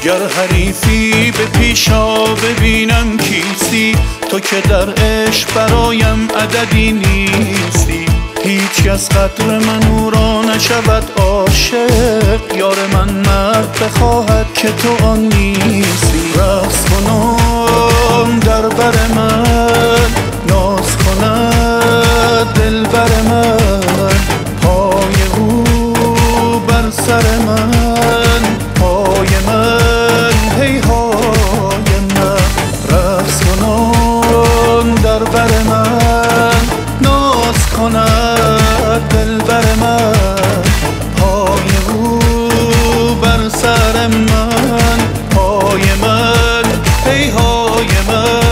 گر حریفی به پیشا ببینم کیستی، تو که در عشق برایم عددی نیستی. هیچ کس قدر من او را نشود عاشق، یار من مرد بخواهد که تو آن نیستی. رقص کنم در بر من، ناز کند دل بر من، پای او بر سر من، پای من پیهای من. رقص کنم در بر من، ناز کند دل بر من، پای او بر سر من، پای من پیهای من.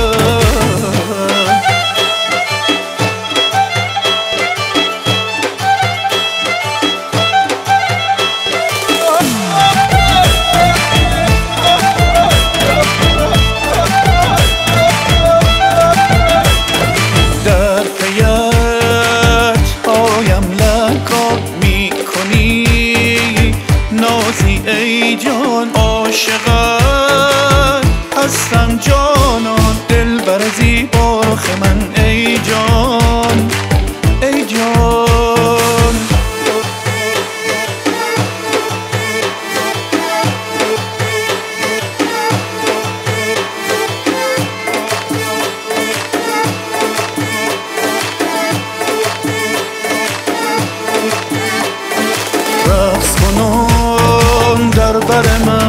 ای جان عاشقت هستم جانان، دل بر زیبا رخ من ای جان، ای جان. رقص کنم در بر من،